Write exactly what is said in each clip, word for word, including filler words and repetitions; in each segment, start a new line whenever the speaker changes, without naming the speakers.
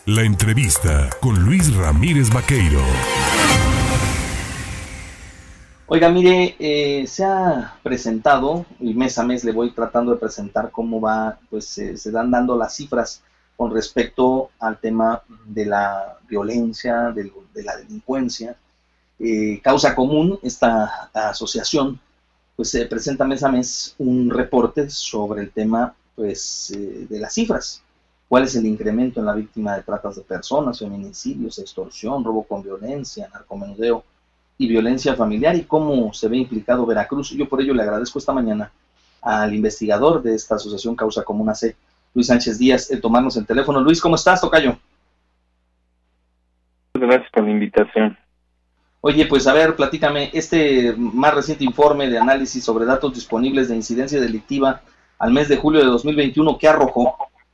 La entrevista con Luis Ramírez Vaqueiro.
Oiga, mire, eh, se ha presentado, y mes a mes le voy tratando de presentar cómo va, pues eh, se dan dando las cifras con respecto al tema de la violencia, de, de la delincuencia. Eh, Causa Común, esta asociación, pues se eh, presenta mes a mes un reporte sobre el tema, pues, eh, de las cifras. ¿Cuál es el incremento en la víctima de tratas de personas, feminicidios, extorsión, robo con violencia, narcomenudeo y violencia familiar, y cómo se ve implicado Veracruz? Yo por ello le agradezco esta mañana al investigador de esta asociación Causa Común A C, Luis Sánchez Díaz, el tomarnos el teléfono. Luis, ¿cómo estás, tocayo?
Gracias por la invitación.
Oye, pues a ver, platícame, este más reciente informe de análisis sobre datos disponibles de incidencia delictiva al mes de julio de dos mil veintiuno, ¿qué arrojó?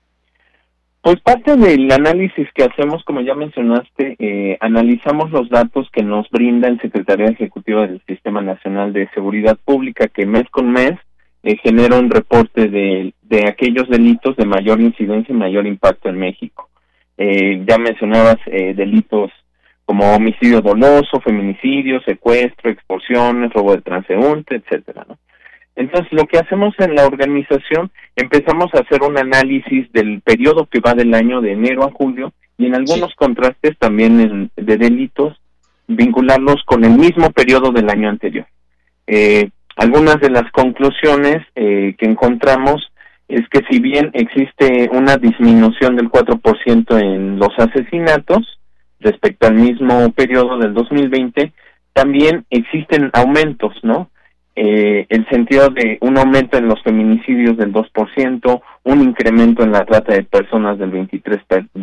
Pues parte del análisis que hacemos, como ya mencionaste, eh, analizamos los datos que nos brinda el Secretaría Ejecutiva del Sistema Nacional de Seguridad Pública, que mes con mes eh, genera un reporte de, de aquellos delitos de mayor incidencia y mayor impacto en México. Eh, ya mencionabas eh, delitos como homicidio doloso, feminicidio, secuestro, extorsiones, robo de transeúnte, etcétera, ¿no? Entonces, lo que hacemos en la organización, empezamos a hacer un análisis del periodo que va del año de enero a julio, y en algunos sí. contrastes también en, de delitos, vincularlos con el mismo periodo del año anterior. Eh, algunas de las conclusiones eh, que encontramos es que si bien existe una disminución del cuatro por ciento en los asesinatos respecto al mismo periodo del dos mil veinte, también existen aumentos, ¿no? Eh, el sentido de un aumento en los feminicidios del dos por ciento, un incremento en la trata de personas del veintitrés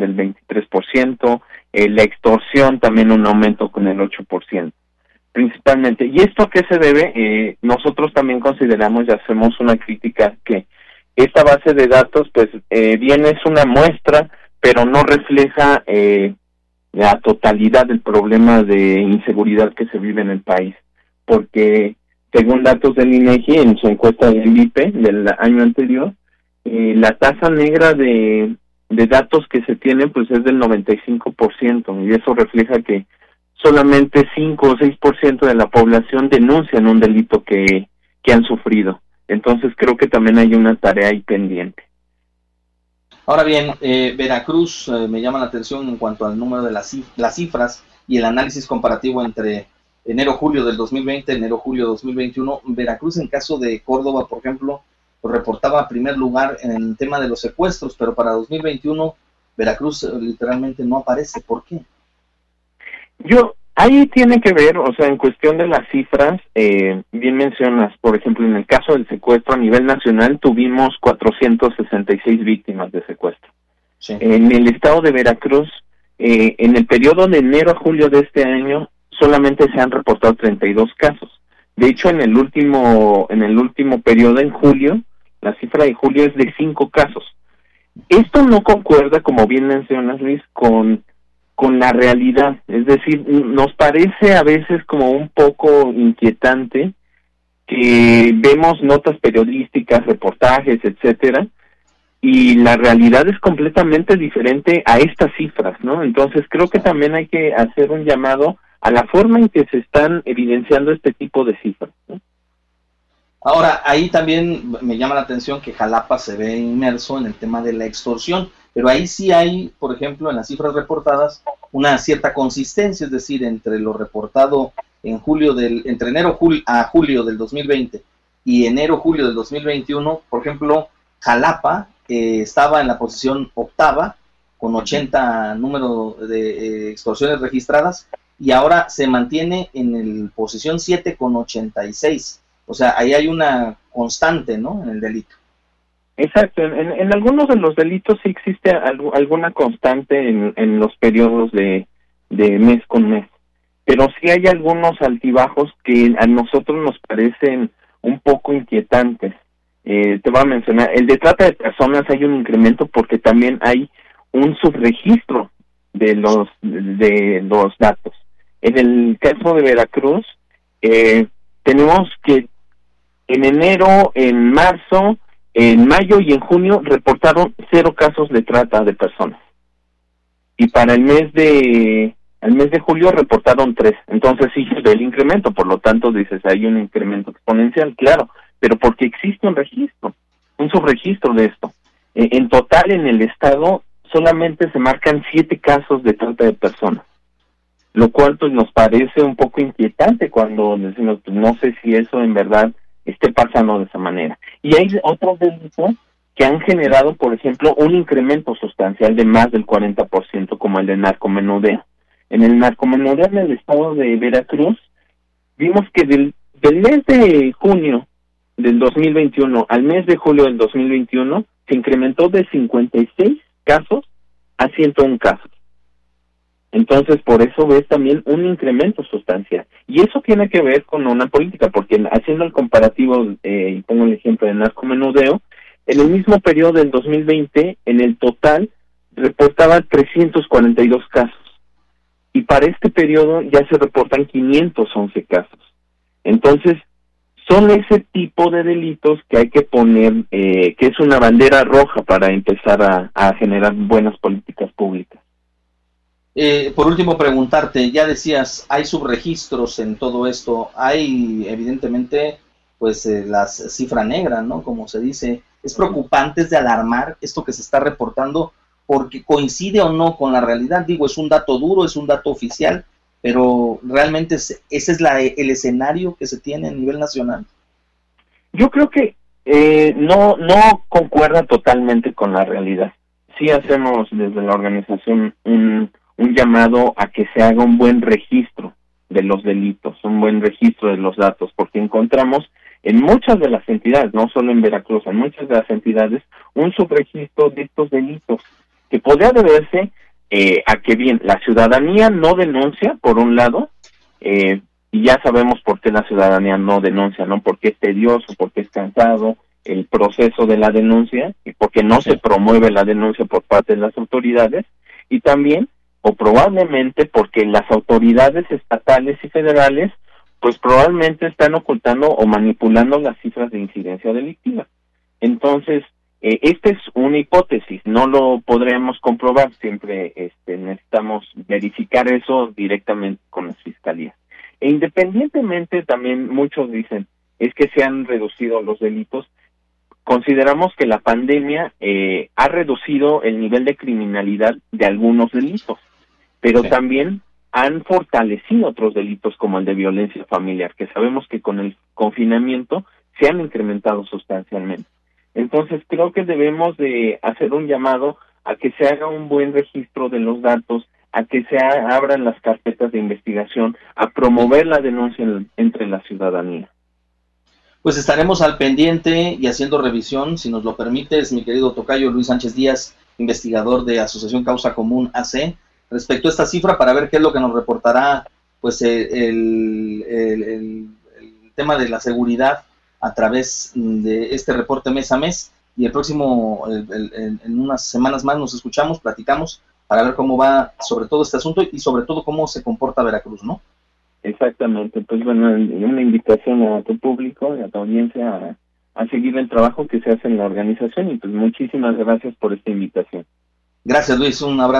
por ciento, eh, la extorsión también un aumento con el ocho por ciento, principalmente. ¿Y esto a qué se debe? Eh, nosotros también consideramos y hacemos una crítica que esta base de datos, pues, eh, bien es una muestra, pero no refleja eh, la totalidad del problema de inseguridad que se vive en el país, porque según datos del INEGI, en su encuesta del I P E del año anterior, eh, la tasa negra de, de datos que se tienen pues es del noventa y cinco por ciento, y eso refleja que solamente cinco o seis por ciento de la población denuncian un delito que, que han sufrido. Entonces creo que también hay una tarea ahí pendiente.
Ahora bien, eh, Veracruz eh, me llama la atención en cuanto al número de las, cif- las cifras y el análisis comparativo entre enero-julio del dos mil veinte, enero-julio dos mil veintiuno. Veracruz, en caso de Córdoba, por ejemplo, pues reportaba primer lugar en el tema de los secuestros, pero para dos mil veintiuno Veracruz eh, literalmente no aparece. ¿Por qué?
Yo, ahí tiene que ver, o sea, en cuestión de las cifras, eh, bien mencionas, por ejemplo, en el caso del secuestro a nivel nacional tuvimos cuatrocientas sesenta y seis víctimas de secuestro. Sí. En el estado de Veracruz, eh, en el periodo de enero a julio de este año, solamente se han reportado treinta y dos casos. De hecho, en el último en el último periodo, en julio, la cifra de julio es de cinco casos. Esto no concuerda, como bien mencionas, Luis, con, con la realidad. Es decir, nos parece a veces como un poco inquietante que vemos notas periodísticas, reportajes, etcétera, y la realidad es completamente diferente a estas cifras, ¿no? Entonces, creo que también hay que hacer un llamado a la forma en que se están evidenciando este tipo de cifras, ¿no?
Ahora, ahí también me llama la atención que Jalapa se ve inmerso en el tema de la extorsión, pero ahí sí hay, por ejemplo, en las cifras reportadas, una cierta consistencia, es decir, entre lo reportado en julio del, entre enero jul, a julio del dos mil veinte y enero-julio del dos mil veintiuno, por ejemplo, Jalapa eh, estaba en la posición octava, con ochenta número de eh, extorsiones registradas, y ahora se mantiene en el posición siete con ochenta y seis. O sea, ahí hay una constante, ¿no?, en el delito.
Exacto, en, en, en algunos de los delitos sí existe algo, alguna constante en, en los periodos de, de mes con mes, pero sí hay algunos altibajos que a nosotros nos parecen un poco inquietantes. Eh, te voy a mencionar, el de trata de personas hay un incremento porque también hay un subregistro de los, de los datos. En el caso de Veracruz, eh, tenemos que en enero, en marzo, en mayo y en junio reportaron cero casos de trata de personas. y para el mes de el mes de julio reportaron tres. Entonces sí se ve el incremento, por lo tanto dices, hay un incremento exponencial, claro, pero porque existe un registro, un subregistro de esto. Eh, en total en el estado solamente se marcan siete casos de trata de personas, lo cual pues nos parece un poco inquietante cuando decimos, pues, no sé si eso en verdad esté pasando de esa manera. Y hay otros delitos que han generado, por ejemplo, un incremento sustancial de más del cuarenta por ciento, como el de narcomenudeo. En el narcomenudeo en el estado de Veracruz, vimos que del, del mes de junio del dos mil veintiuno al mes de julio del dos mil veintiuno, se incrementó de cincuenta y seis casos a ciento uno casos. Entonces, por eso ves también un incremento sustancial. Y eso tiene que ver con una política, porque haciendo el comparativo, eh, y pongo el ejemplo de narcomenudeo, en el mismo periodo del dos mil veinte, en el total, reportaban trescientos cuarenta y dos casos. Y para este periodo ya se reportan quinientos once casos. Entonces, son ese tipo de delitos que hay que poner, eh, que es una bandera roja para empezar a, a generar buenas políticas públicas.
Eh, por último, preguntarte, ya decías, hay subregistros en todo esto, hay evidentemente pues eh, la cifra negra, ¿no? Como se dice, es preocupante, es de alarmar esto que se está reportando, porque coincide o no con la realidad. Digo, es un dato duro, es un dato oficial, pero realmente es, ese es la, el escenario que se tiene a nivel nacional.
Yo creo que eh, no, no concuerda totalmente con la realidad. Sí hacemos desde la organización un un llamado a que se haga un buen registro de los delitos, un buen registro de los datos, porque encontramos en muchas de las entidades, no solo en Veracruz, en muchas de las entidades, un subregistro de estos delitos, que podría deberse eh, a que bien, la ciudadanía no denuncia, por un lado, eh, y ya sabemos por qué la ciudadanía no denuncia, ¿no? Porque es tedioso, porque es cansado el proceso de la denuncia, y porque no se promueve la denuncia por parte de las autoridades, y también o probablemente porque las autoridades estatales y federales pues probablemente están ocultando o manipulando las cifras de incidencia delictiva. Entonces, eh, esta es una hipótesis, no lo podremos comprobar, siempre este, necesitamos verificar eso directamente con las fiscalías. E independientemente, también muchos dicen, es que se han reducido los delitos. Consideramos que la pandemia eh, ha reducido el nivel de criminalidad de algunos delitos, pero sí, también han fortalecido otros delitos como el de violencia familiar, que sabemos que con el confinamiento se han incrementado sustancialmente. Entonces creo que debemos de hacer un llamado a que se haga un buen registro de los datos, a que se abran las carpetas de investigación, a promover la denuncia en, entre la ciudadanía.
Pues estaremos al pendiente y haciendo revisión, si nos lo permites, mi querido tocayo Luis Sánchez Díaz, investigador de Asociación Causa Común A C, respecto a esta cifra para ver qué es lo que nos reportará pues el, el, el, el, el tema de la seguridad a través de este reporte mes a mes, y el próximo, el, el, el, en unas semanas más nos escuchamos, platicamos para ver cómo va sobre todo este asunto y sobre todo cómo se comporta Veracruz, ¿no?
Exactamente, pues bueno, una invitación a tu público y a tu audiencia a, a seguir el trabajo que se hace en la organización, y pues muchísimas gracias por esta invitación.
Gracias, Luis, un abrazo.